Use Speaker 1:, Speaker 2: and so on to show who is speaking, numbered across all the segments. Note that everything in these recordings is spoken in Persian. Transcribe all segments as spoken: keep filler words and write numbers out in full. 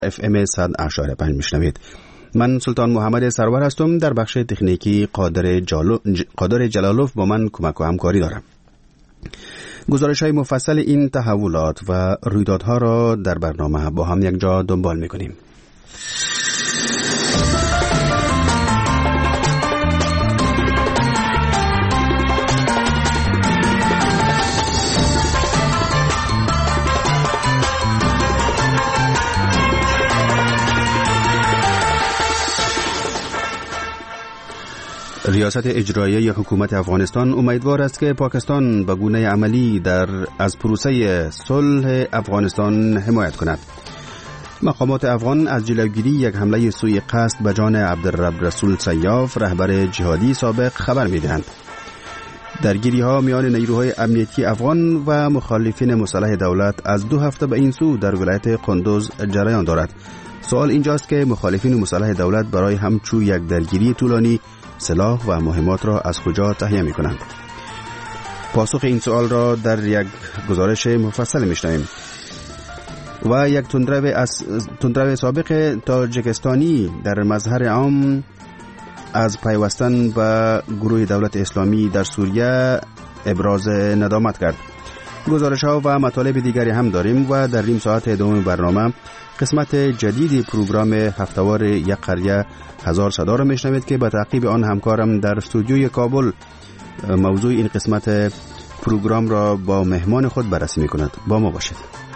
Speaker 1: اف ام صد اشاره پنج میشنوید. من سلطان محمد سرور هستم. در بخش تکنیکی قادر, جالو... قادر جلالوف با من کمک و همکاری دارم. گزارش های مفصل این تحولات و رویدادها را در برنامه با هم یک جا دنبال میکنیم. ریاست اجرایی حکومت افغانستان امیدوار است که پاکستان به گونه عملی در از پروسه صلح افغانستان حمایت کند. مقامات افغان از جلوگیری یک حمله سوء قصد به جان عبدالرب رسول سیاف رهبر جهادی سابق خبر می‌دهند. درگیری ها میان نیروهای امنیتی افغان و مخالفین مسلح دولت از دو هفته به این سو در ولایت قندوز جریان دارد. سوال اینجاست که مخالفین مسلح دولت برای همچو یک درگیری طولانی سلاح و مهمات را از کجا تهیه می کنند؟ پاسخ این سوال را در یک گزارش مفصل میشنویم. و یک تندرو از تندرو سابق تاجیکستانی در مظهر عام از پیوستن به گروه دولت اسلامی در سوریه ابراز ندامت کرد. گزارش ها و مطالب دیگری هم داریم و در نیم ساعت دوم برنامه قسمت جدید پروگرام هفته‌وار یک قریه هزار صدا را میشنوید که به تعقیب آن همکارم در استودیوی کابل موضوع این قسمت پروگرام را با مهمان خود بررسی میکند. با ما باشید.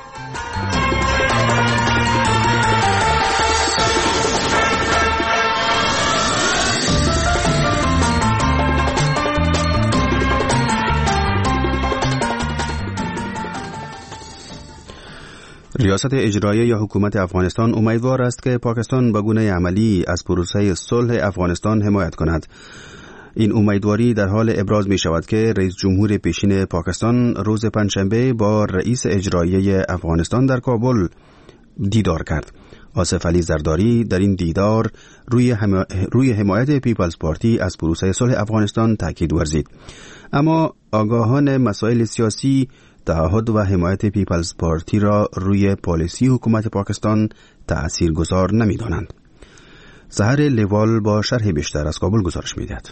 Speaker 1: ریاست اجرایی یا حکومت افغانستان امیدوار است که پاکستان به گونه عملی از پروسه صلح افغانستان حمایت کند. این امیدواری در حال ابراز می شود که رئیس جمهور پیشین پاکستان روز پنجشنبه با رئیس اجرایی افغانستان در کابل دیدار کرد. آصف علی زرداری در این دیدار روی, هم... روی حمایت پیپلز پارتی از پروسه صلح افغانستان تاکید ورزید. اما آگاهان مسائل سیاسی تعهد و حمایت پیپلز پارتی را روی پالیسی حکومت پاکستان تأثیرگذار نمی‌دانند. سحر لیوال با شرح بیشتر از کابل گزارش می‌دهد.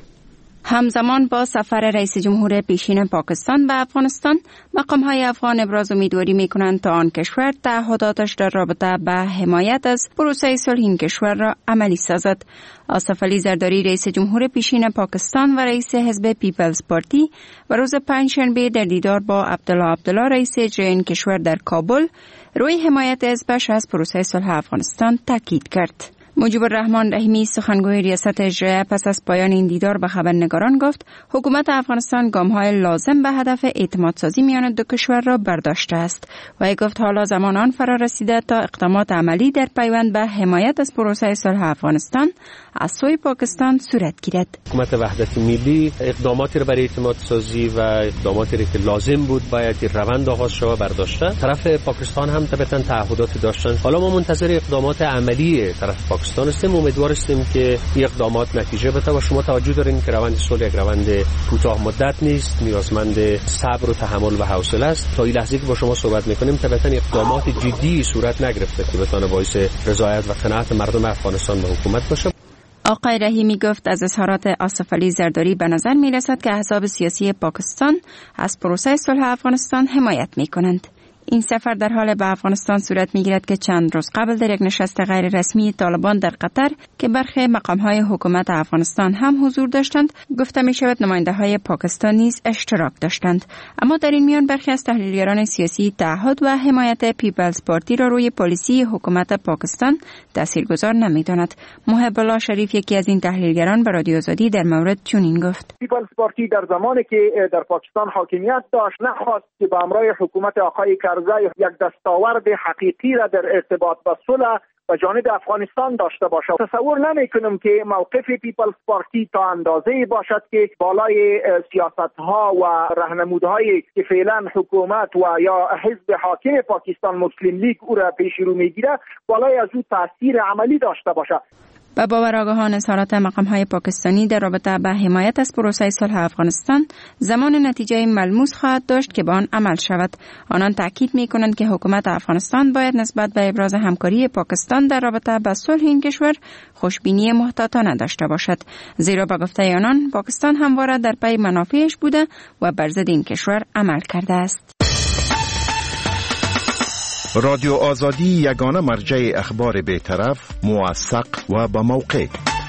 Speaker 2: همزمان با سفر رئیس جمهور پیشین پاکستان به افغانستان، مقام‌های افغان ابراز امیدواری می‌کنند تا آن کشور تعهداتش در رابطه به حمایت از پروسه صلح این کشور را عملی سازد. آصف علی زرداری رئیس جمهور پیشین پاکستان و رئیس حزب پیپلز پارتی و روز پنجشنبه در دیدار با عبدالله عبدالله رئیس اجرایی این کشور در کابل روی حمایت حزبش از پروسه صلح افغانستان تاکید کرد. مجیب الرحمن رحیمی سخنگوی ریاست اجرایی پس از پایان این دیدار به خبرنگاران گفت حکومت افغانستان گام‌های لازم به هدف اعتمادسازی میان دو کشور را برداشته است و ای گفت حالا زمان آن فرا رسیده تا اقدامات عملی در پیوند به حمایت از پروسه صلح افغانستان از سوی پاکستان صورت گیرد.
Speaker 3: حکومت وحدت ملی اقداماتی را برای اعتمادسازی و اقداماتی را که لازم بود باید روند آغاز شود برداشته. طرف پاکستان هم طبعاً تعهدات داشتن. حالا ما منتظر اقدامات عملی طرف پاکستان هستیم. امیدوار هستیم که این اقدامات نتیجه بده و شما توجه دارین که روند صلح یک روند کوتاه مدت نیست، نیازمند صبر و تحمل و حوصله است. تا این لحظه که با شما صحبت می‌کنیم طبعاً اقدامات جدی صورت نگرفته که بتونه باعث رضایت و قناعت مردم افغانستان به حکومت باشه.
Speaker 2: آقای رحیمی گفت از اظهارات آصف علی زرداری به نظر می رسد که احزاب سیاسی پاکستان از پروسه صلح افغانستان حمایت می کنند. این سفر در حال به افغانستان صورت می‌گیرد که چند روز قبل در یک نشست غیر رسمی طالبان در قطر که برخی مقام‌های حکومت افغانستان هم حضور داشتند، گفته می‌شود نماینده‌های پاکستان نیز اشتراک داشتند. اما در این میان برخی از تحلیلگران سیاسی تعهد و حمایت پیپلز پارتی را روی پالیسی حکومت پاکستان تاثیرگذار نمی‌داند. محب الله شریف یکی از این تحلیلگران به رادیو آزادی در مورد چنین گفت:
Speaker 4: پیپلز پارتی در زمانی که در پاکستان حاکمیت داشت نخواست که به همراه حکومت آقای کرزی یک دستاورد حقیقی را در ارتباط با صلح و جانب افغانستان داشته باشد. تصور نمی‌کنم که موقف پیپلز پارتی تا اندازه‌ای باشد که بالای سیاست‌ها و راهنمودهایی که فعلا حکومت و یا حزب حاکم پاکستان مسلم لیگ او را پیش رو می‌گیرد بالای از او تاثیر عملی داشته باشد.
Speaker 2: به باور آگاهان اظهارات مقام‌های پاکستانی در رابطه با حمایت از پروسه صلح افغانستان زمان نتیجه ملموس خواهد داشت که به آن عمل شود. آنان تاکید می‌کنند که حکومت افغانستان باید نسبت به ابراز همکاری پاکستان در رابطه با صلح این کشور خوشبینی محتاطانه داشته باشد، زیرا به گفته آنان پاکستان همواره در پی منافعش بوده و بر ضد این کشور عمل کرده است.
Speaker 5: رادیو آزادی یگانه مرجع اخبار بی‌طرف، موثق و با موقع.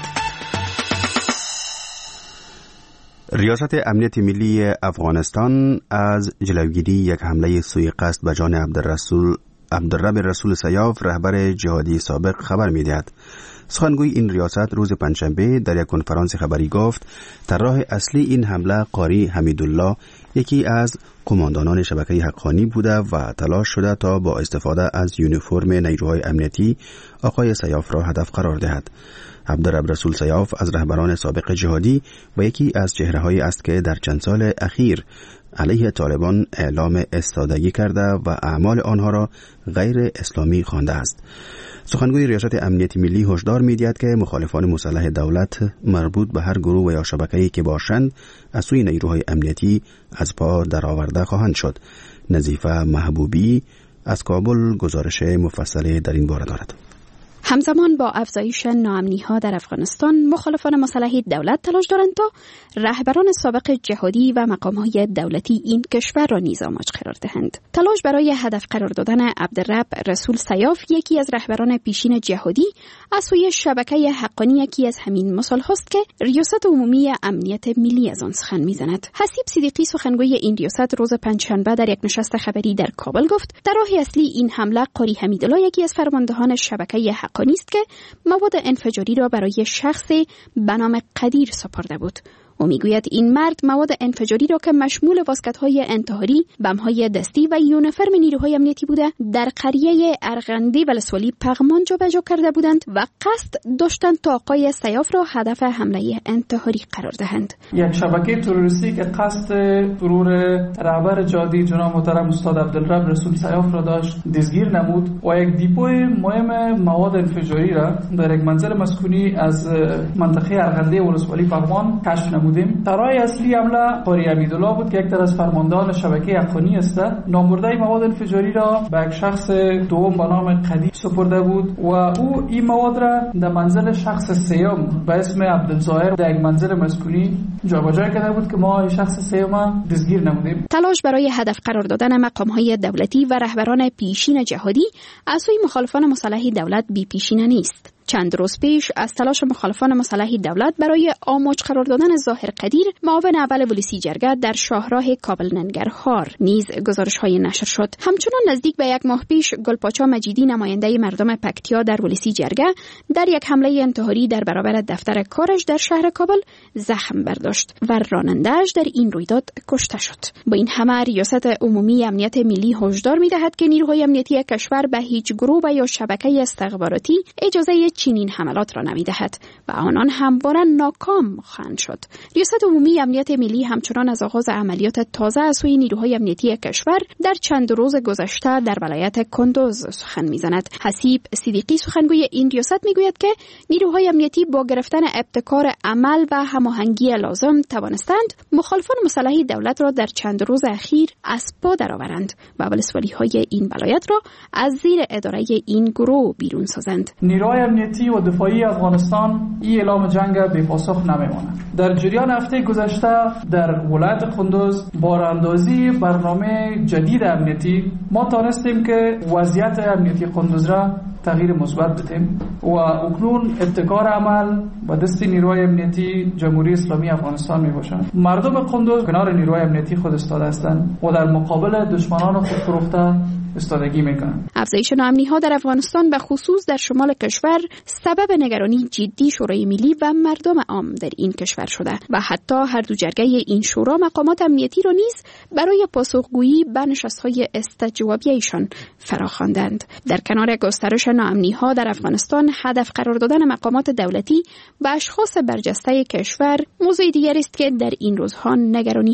Speaker 1: ریاست امنیت ملی افغانستان از جلوگیری یک حمله سوء قصد به جان عبدالرسول عبدالرب رسول سیاف رهبر جهادی سابق خبر می‌دهد. سخنگوی این ریاست روز پنجشنبه در یک کنفرانس خبری گفت طراح اصلی این حمله قاری حمیدالله یکی از قماندانان شبکه حقانی بوده و تلاش شده تا با استفاده از یونیفرم نیروهای امنیتی آقای سیاف را هدف قرار دهد. عبدالرب رسول سیاف از رهبران سابق جهادی و یکی از چهره‌هایی است که در چند سال اخیر علیه طالبان اعلام استادگی کرده و اعمال آنها را غیر اسلامی خوانده است. سخنگوی ریاست امنیت ملی هشدار می‌دهد که مخالفان مسلح دولت مربوط به هر گروه و یا شبکه‌ای که باشند از سوی نیروهای امنیتی از پا درآورده خواهند شد. نظیفه محبوبی از کابل گزارش مفصلی در این باره دارد.
Speaker 6: همزمان با افزایش ناامنی‌ها در افغانستان، مخالفان مسلح دولت تلاش دارند تا رهبران سابق جهادی و مقام‌های دولتی این کشور را نیز آماج قرار دهند. تلاش برای هدف قرار دادن عبدالرب رسول سیاف، یکی از رهبران پیشین جهادی، از سوی شبکه حقانی یکی از همین مثال‌هاست که ریاست عمومی امنیت ملی از آن سخن می‌زند. حسیب صدیقی، سخنگوی این ریاست، روز پنجشنبه در یک نشست خبری در کابل گفت طراح اصلی این حمله قاری حمیدالله یکی از فرماندهان شبکه حقانی است که مواد انفجاری را برای شخصی به نام قدیر سپرده بود. او میگوید این مرد مواد انفجاری را که مشمول واسکت‌های انتحاری، بم‌های دستی و یونیفرم نیروهای امنیتی بوده، در قریه ارغندی ولسوالی پغمان جابجا کرده بودند و قصد داشتند تا آقای سیاف را هدف حمله انتحاری قرار دهند.
Speaker 7: یک شبکه تروریستی که قصد فرور رهبر جهادی جناب محترم استاد عبدالرب رسول سیاف را داشت دستگیر نمود و یک دیپوی مهم مواد انفجاری را در یک منزل مسکونی از منطقه ارغندی ولسوالی پغمان کشف نمود. طراح اصلی حمله قاری حمیدالله بود که یک از فرماندهان شبکه حقانی است. نامبرده مواد انفجاری را به یک شخص دوم به نام قدیر سپرده بود و او این مواد را در منزل شخص سیوم به اسم عبدالظاهر در یک منزل مسکونی جابجا کرده بود که ما این شخص سیوم دستگیر نمودیم.
Speaker 6: تلاش برای هدف قرار دادن مقام‌های دولتی و رهبران پیشین جهادی از سوی مخالفان مسلح دولت بی پیشینه نیست. چند روز پیش از تلاش مخالفان مسلح دولت برای آماج قرار دادن ظاهر قدیر، معاون اول ولسی جرگه، در شاهراه کابل ننگرهار نیز گزارش‌های نشر شد. همچنان نزدیک به یک ماه پیش گلپاچا مجیدی، نماینده مردم پکتیا در ولسی جرگه، در یک حمله انتحاری در برابر دفتر کارش در شهر کابل زخم برداشت و راننده‌اش در این رویداد کشته شد. با این همه ریاست عمومی امنیت ملی هشدار می‌دهد که نیروهای امنیتی کشور به هیچ گروه و یا شبکه استخباراتی اجازه چنین حملات را نمی‌دهد و آنان همواره ناکام خواهند شد. ریاست عمومی امنیت ملی همچنان از آغاز عملیات تازه از سوی نیروهای امنیتی کشور در چند روز گذشته در ولایت کندوز سخن می‌زند. حسیب صدیقی، سخنگوی این ریاست، میگوید که نیروهای امنیتی با گرفتن ابتکار عمل و هماهنگی لازم توانستند مخالفان مسلح دولت را در چند روز اخیر از پا درآورند و ولسوالی‌های این ولایت را از زیر اداره این گروه بیرون سازند.
Speaker 7: نیروهای امنیتی و دفاعی افغانستان این اعلام جنگ بی پاسخ نمیماند. در جریان هفته گذشته در ولایت کندوز با راهاندازی برنامه جدید امنیتی ما توانستیم که وضعیت امنیتی کندوز را تغییر مثبت بدیم و اکنون ابتکار عمل و دست نیروهای امنیتی جمهوری اسلامی افغانستان می باشند. مردم کندوز کنار نیروهای امنیتی خود ایستاده هستند و در مقابل دشمنان خود فروخته استادگی میکنند.
Speaker 6: افزایش ناامنی‌ها در افغانستان و خصوص در شمال کشور سبب نگرانی جدی شورای ملی و مردم عام در این کشور شده و حتی هر دو جرگه این شورا مقامات امنیتی را نیز برای پاسخگویی به نشست‌های استجوابی ایشان فراخواندند. در کنار گسترش ناامنی‌ها در افغانستان، هدف قرار دادن مقامات دولتی و اشخاص برجسته کشور موضوع دیگری است که در این روزها نگرانی‌ها را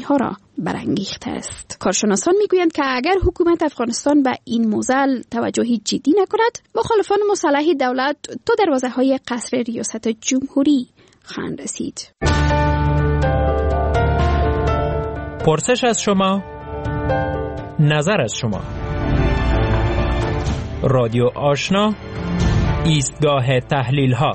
Speaker 6: برانگیخته است. کارشناسان میگویند که اگر حکومت افغانستان به این موضوع توجهی جدی نکند، مخالفان مسلح دولت تا دروازه‌های قصر ریاست جمهوری خواهند رسید.
Speaker 8: پرسش از شما، نظر از شما. رادیو آشنا، ایستگاه تحلیل ها.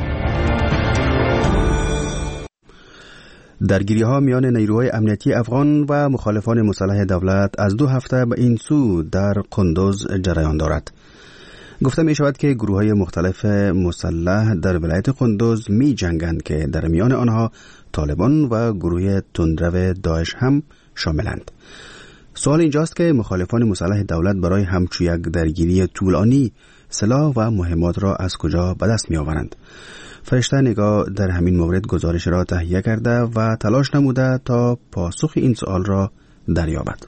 Speaker 1: درگیری ها میان نیروهای امنیتی افغان و مخالفان مسلح دولت از دو هفته به این سو در قندوز جریان دارد. گفته می شود که گروه های مختلف مسلح در ولایت قندوز می جنگند که در میان آنها طالبان و گروه تندرو داعش هم شاملند. سوال اینجاست که مخالفان مسلح دولت برای همچو یک درگیری طولانی سلاح و مهمات را از کجا به دست می آورند؟ فرشته نگاه در همین مورد گزارش را تهیه کرده و تلاش نموده تا پاسخ این سوال را دریابد.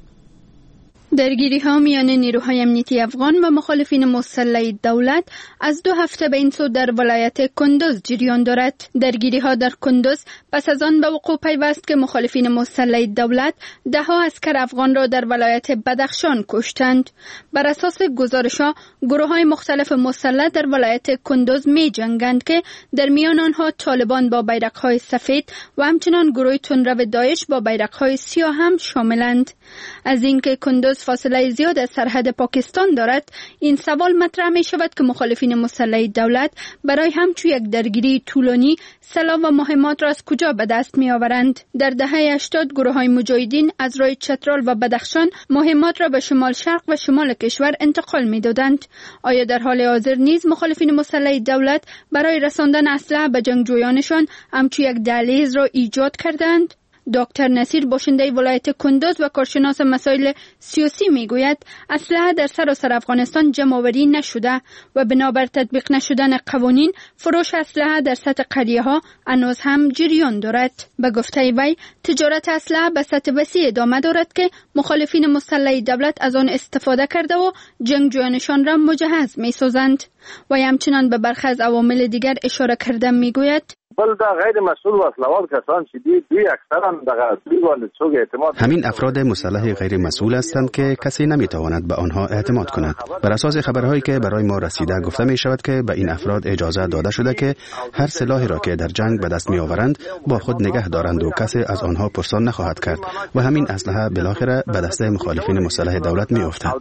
Speaker 6: درگیری ها میان نیروهای امنیتی افغان و مخالفین مسلح دولت از دو هفته به این سو در ولایت کندوز جریان دارد. درگیری ها در کندوز پس از آن به وقوع پیوست که مخالفین مسلح دولت ده ها عسکر افغان را در ولایت بدخشان کشتند. بر اساس گزارش ها، گروه های مختلف مسلح در ولایت کندوز می جنگند که در میان آنها طالبان با بیرق های سفید و همچنان گروه تندرو داعش با بیرق های سیاه هم شاملند. از اینکه کندوز فاصله زیاد از سرحد پاکستان دارد، این سوال مطرح می شود که مخالفین مسلح دولت برای همچو یک درگیری طولانی سلاح و مهمات را از کجا به دست می آورند. در دهه هشتاد گروه های مجاهدین از راه چترال و بدخشان مهمات را به شمال شرق و شمال کشور انتقال می دادند. آیا در حال حاضر نیز مخالفین مسلح دولت برای رساندن اسلحه به جنگجویانشان همچو یک دهلیز را ایجاد کردند؟ دکتر نصیر باشنده ولایت کندوز و کارشناس مسائل سیاسی میگوید اسلحه در سراسر افغانستان جمع‌آوری نشده و بنابر تطبیق نشدن قوانین فروش اسلحه در سطح قریه ها هنوز هم جریان دارد. به گفته وی تجارت اسلحه به سطح وسیع ادامه دارد که مخالفین مسلح دولت از آن استفاده کرده و جنگجویانشان را مجهز می‌سازند. و همچنان به برخی از عوامل دیگر اشاره کرده میگوید
Speaker 9: بل دا غیر مسئول و اصلاوال کسان چې دی دوی اکثرا دغه دوی باندې څوک اعتماد
Speaker 1: همین افراد مسلح غیر مسئول هستند که کسی نمیتواند به آنها اعتماد کند. بر اساس خبرهایی که برای ما رسیده گفته می شود که به این افراد اجازه داده شده که هر سلاحی را که در جنگ به دست می آورند با خود نگه دارند و کسی از آنها پرسان نخواهد کرد و همین اسلحه بالاخره به دست مخالفین مسلح دولت می افتد.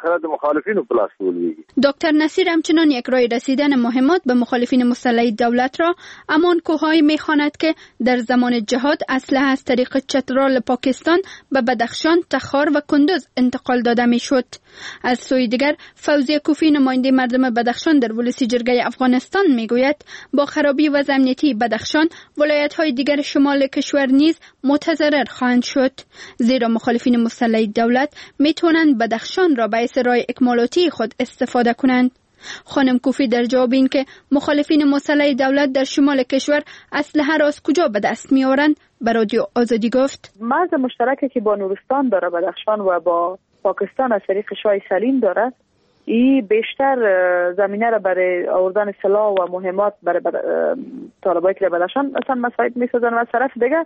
Speaker 6: دکتر نصیر همچنان یک راه رسیدن مهمات به مخالفین مسلح دولت را امان کوههای میخواند که در زمان جهاد اسلحه از طریق چترال پاکستان به بدخشان، تخار و کندوز انتقال داده میشد. از سوی دیگر فوزیه کوفی نماینده مردم بدخشان در ولسی جرگه افغانستان میگوید با خرابی وضع امنیتی بدخشان ولایت‌های دیگر شمال کشور نیز متضرر خواهند شد، زیرا مخالفین مسلح دولت میتوانند بدخشان را باعث راه اکمالاتی خود استفاده کنند. خانم کوفی در جواب این که مخالفین مسلح دولت در شمال کشور اسلحه را از کجا به دست می‌آورند به رادیو آزادی گفت
Speaker 10: مرز مشترکی که با نورستان داره بدخشان و با پاکستان از طریق شاه سلیم داره، این بیشتر زمینه را برای آوردن سلاح و مهمات برای طالبای که بدخشان اصلا مساعد می‌سازن. و از طرف دیگه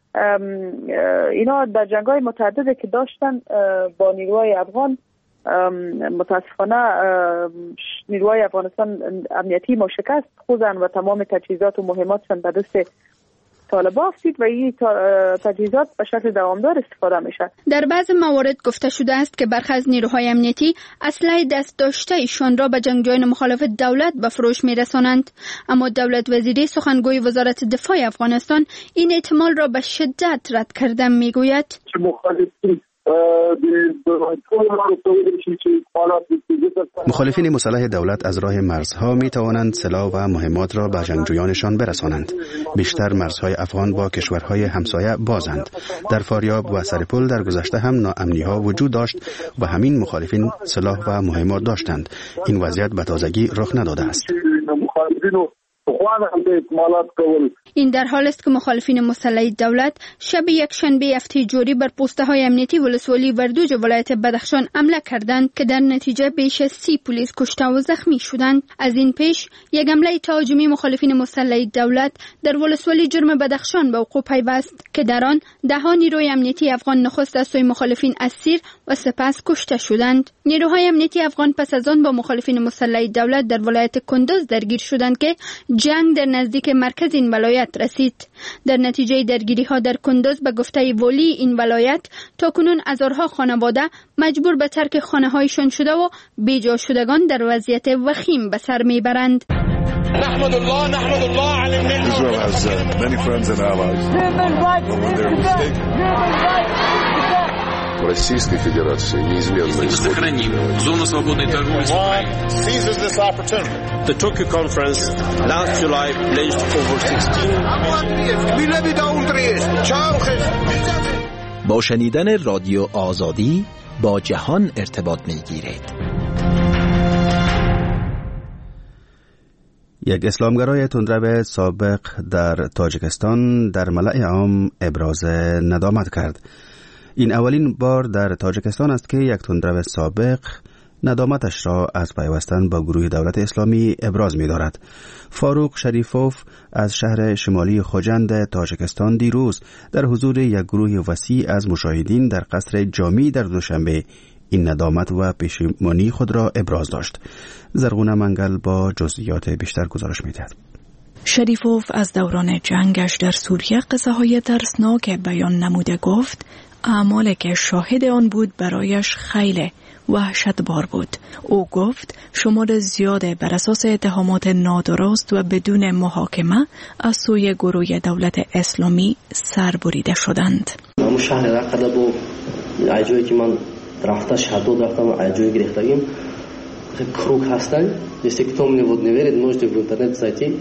Speaker 10: اینا در جنگ‌های متعددی که داشتن با نیروهای افغان، متاسفانه نیروهای افغانستان امنیتی ما شکست خوردن و تمام تجهیزات و مهماتشان به دست طالبان افتید و این تجهیزات به شکل دوامدار استفاده میشه.
Speaker 6: در بعض موارد گفته شده است که برخی از نیروهای امنیتی اسلحه دست داشته ایشان را به جنگجویان مخالف دولت به فروش میرسانند، اما دولت وزیری سخنگوی وزارت دفاع افغانستان این احتمال را به شدت رد کرده میگوید
Speaker 1: مخالفین مسلح دولت از راه مرزها می توانند سلاح و مهمات را به جنگجویانشان برسانند. بیشتر مرزهای افغان با کشورهای همسایه بازند. در فاریاب و سرپل در گذشته هم ناامنی ها وجود داشت و همین مخالفین سلاح و مهمات داشتند. این وضعیت به تازگی رخ نداده است.
Speaker 9: توان اکمالات کول.
Speaker 6: این در حال است که مخالفین مسلح دولت شب یک شنبه هفته جوری بر پوسته های امنیتی ولسوالی وردوج ولایت بدخشان حمله کردند که در نتیجه بیش از سی پلیس کشته و زخمی شدند. از این پیش یک حمله تهاجمی مخالفین مسلح دولت در ولسوالی جرم بدخشان به وقوع پیوست که در آن ده نیروی امنیتی افغان نخست از سوی مخالفین اسیر و سپس کشته شدند. نیروهای امنیتی افغان پس از آن با مخالفین مسلح دولت در ولایت کندوز درگیر شدند که جنگ در نزدیک مرکز این ولایت رسید. در نتیجه درگیری ها در کندوز به گفته ولی این ولایت تاکنون هزارها خانواده مجبور به ترک خانه هایشان شده و بیجا شدگان در وضعیت وخیم به سر میبرند.
Speaker 11: نحمد الله نحمد الله علی النعمة. Israel has uh, many friends and allies. When they're mistaken.
Speaker 12: Российской Федерации неизменно
Speaker 13: сохраним зону свободной торговли с Украиной.
Speaker 11: Seizes this opportunity.
Speaker 14: The Tokyo conference last July pledged over sixteen
Speaker 15: با شنیدن رادیو آزادی با جهان ارتباط می‌گیرید.
Speaker 1: یک اسلامگرای تندرو سابق در تاجیکستان در ملأ عام ابراز ندامت کرد. این اولین بار در تاجیکستان است که یک تندرو سابق ندامتش را از پیوستن با گروه دولت اسلامی ابراز می دارد. فاروق شریفوف از شهر شمالی خوجند تاجیکستان دیروز در حضور یک گروه وسیع از مشاهدین در قصر جامی در دوشنبه این ندامت و پشیمانی خود را ابراز داشت. زرغونه منگل با جزئیات بیشتر گزارش می دهد.
Speaker 16: شریفوف از دوران جنگش در سوریه قصه های ترسناک بیان نموده گفت اعمالی که شاهد آن بود برایش خیلی وحشتبار بود. او گفت شمار زیاده بر اساس اتهامات نادرست و بدون محاکمه از سوی گروه دولت اسلامی سربریده شدند.
Speaker 17: همون شهر رقه با جایی که من رفته شهدود رفتم جایی گرفتگیم کروک هستن. Если кто мне вот не верит, можете в интернет зайти.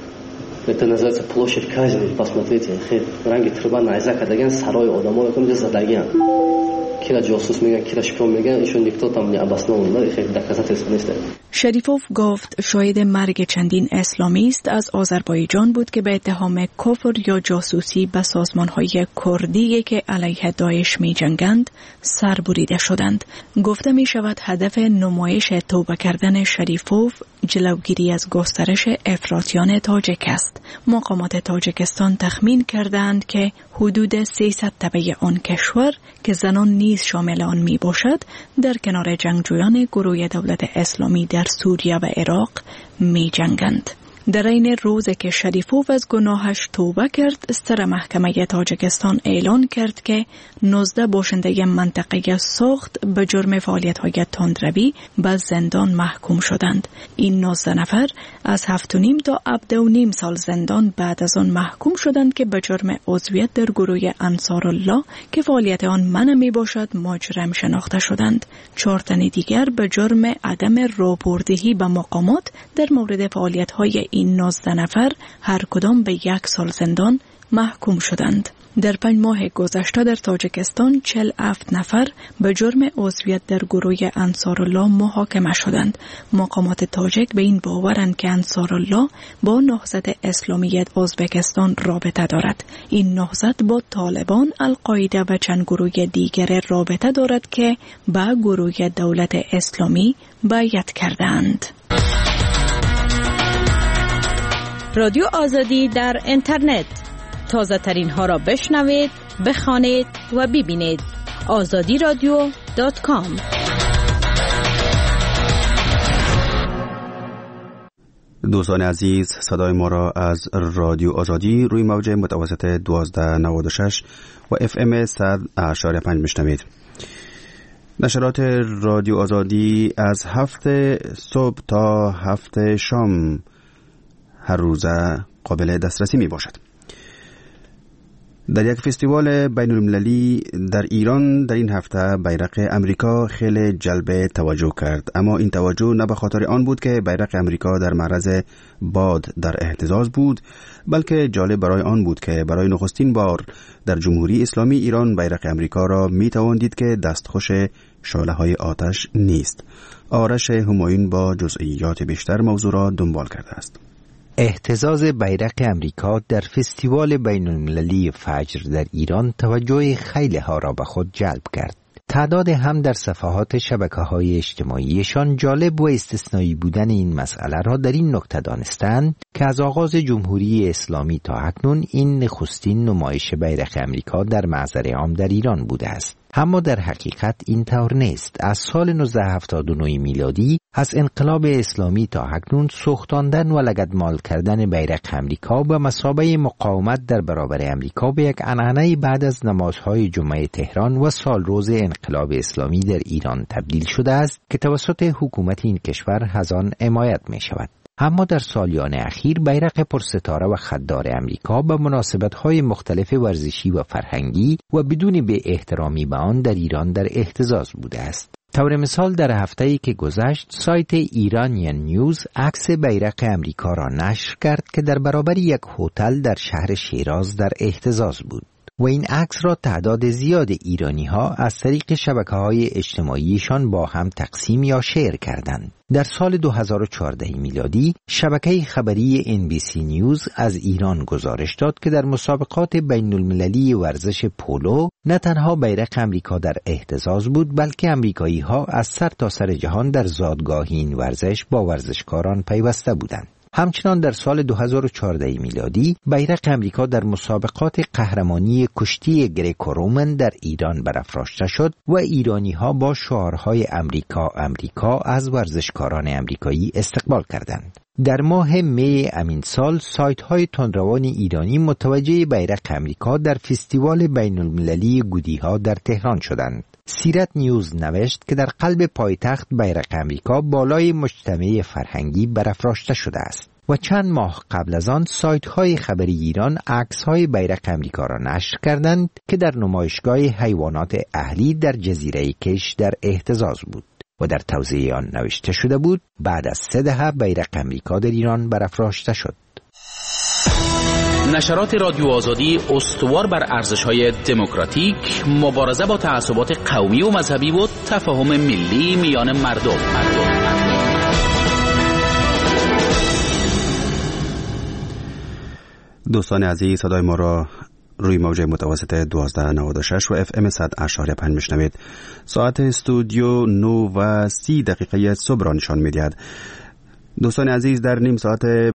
Speaker 17: Это называется площадь казни. Посмотрите, ранги трба найзака деген сарой одамой кунда задаган. Кира جاسوس میگن کira شپیون میگن ایشون никто там не обоснован, да, их доказательств نیست.
Speaker 16: شریفوف گفت شاهد مرگ چندین اسلامیست از آذربایجان بود که به اتهام کفر یا جاسوسی به سازمان‌های کردی که علیه داعش می‌جنگند سربریده شدند. گفته می‌شود هدف نمایش توبه کردن شریفوف جلوگیری از گسترش افراطیان تاجیک است. مقامات تاجیکستان تخمین کردند که حدود سیصد تبع آن کشور که زنان نیز شامل آن می باشد در کنار جنگجویان گروه دولت اسلامی در سوریه و عراق می جنگند. در این روز که شریفوف از گناهش توبه کرد، سر محکمه تاجیکستان اعلان کرد که نوزده باشنده منطقه ساخت به جرم فعالیت‌های تندروی به زندان محکوم شدند. این نوزده نفر از هفت و نیم تا هفده و نیم سال زندان بعد از آن محکوم شدند که به جرم عضویت در گروه انصارالله که فعالیت آن منع می باشد مجرم شناخته شدند. چهار تن دیگر به جرم عدم راهبردهی به مقامات در مورد فعالیت‌های این نوزده نفر هر کدام به یک سال زندان محکوم شدند. در پنج ماه گذشته در تاجیکستان چهل و هفت نفر به جرم عضویت در گروه انصارالله محاکمه شدند. مقامات تاجیک به این باورند که انصارالله با نهضت اسلامیت ازبکستان رابطه دارد. این نهضت با طالبان، القاعده و چند گروه دیگر رابطه دارد که با گروه دولت اسلامی بیعت کردند.
Speaker 18: رادیو آزادی در اینترنت، تازه ترین ها را بشنوید، بخوانید و ببینید. آزادی رادیو دات کام.
Speaker 1: دوستان عزیز، صدای ما را از رادیو آزادی روی موج متوسط دوازده نود و شش و اف ام صد و پنج میشنوید. نشرات رادیو آزادی از هفت صبح تا هفت شام هر روزه قابل دسترسی می باشد. در یک فستیوال بین المللی در ایران در این هفته بیرق امریکا خیلی جلب توجه کرد، اما این توجه نه به خاطر آن بود که بیرق امریکا در معرض باد در اهتزاز بود، بلکه جالب برای آن بود که برای نخستین بار در جمهوری اسلامی ایران بیرق امریکا را می توان دید که دستخوش شعله های آتش نیست. آرش همایون با جزئیات بیشتر موضوع را دنبال کرده است.
Speaker 19: اهتزاز بیرق امریکا در فستیوال بین المللی فجر در ایران توجه خیلی ها را به خود جلب کرد. تعداد هم در صفحات شبکه‌های اجتماعیشان جالب و استثنایی بودن این مسئله را در این نکته دانستند که از آغاز جمهوری اسلامی تا اکنون این نخستین نمایش بیرق امریکا در محضر عام در ایران بوده است. اما در حقیقت این طور نیست. از سال نوزده هفتاد و نه میلادی از انقلاب اسلامی تا اکنون سوختاندن و لگدمال کردن بیرق امریکا به مثابه مقاومت در برابر امریکا به یک عنعنه بعد از نمازهای جمعه تهران و سالروز انقلاب اسلامی در ایران تبدیل شده است که توسط حکومت این کشور از آن حمایت می شود. اما در سالیان اخیر بیرق پرستاره و خطدار امریکا به مناسبت‌های مختلف ورزشی و فرهنگی و بدون به احترامی به آن در ایران در اهتزاز بوده است. طور مثال در هفته‌ای که گذشت سایت ایرانیان نیوز عکس بیرق امریکا را نشر کرد که در برابر یک هتل در شهر شیراز در اهتزاز بود. و این عکس را تعداد زیاد ایرانی ها از طریق شبکه‌های اجتماعیشان با هم تقسیم یا شیر کردند. در سال دو هزار و چهارده میلادی شبکه خبری ان بی سی نیوز از ایران گزارش داد که در مسابقات بین المللی ورزش پولو نه تنها بیرق امریکا در اهتزاز بود بلکه امریکایی ها از سر تا سر جهان در زادگاه این ورزش با ورزشکاران پیوسته بودند. همچنان در سال دو هزار و چهارده میلادی بیرق امریکا در مسابقات قهرمانی کشتی گریکو رومن در ایران برافراشته شد و ایرانی ها با شعارهای امریکا امریکا از ورزشکاران امریکایی استقبال کردند. در ماه می امین سال سایت های تندروان ایرانی متوجه بیرق امریکا در فستیوال بین المللی گودی ها در تهران شدند. سیرت نیوز نوشت که در قلب پایتخت بیرق امریکا بالای مجتمع فرهنگی برافراشته شده است و چند ماه قبل از آن سایت های خبری ایران عکس های بیرق امریکا را نشر کردند که در نمایشگاه حیوانات اهلی در جزیره کش در اهتزاز بود و در توضیح آن نوشته شده بود بعد از سه دهه بیرق امریکا در ایران برافراشته شد.
Speaker 20: نشرات رادیو آزادی استوار بر ارزش‌های دموکراتیک، مبارزه با تعصبات قومی و مذهبی و تفاهم ملی میان مردم.
Speaker 1: دوستان عزیز، صدای ما را روی موج متوسط دوازده نود و شش و اف ام صد اشاری پنج میشنوید. ساعت استودیو نه و سی دقیقه صبح را نشان می‌دهد. دوستان عزیز، در نیم ساعت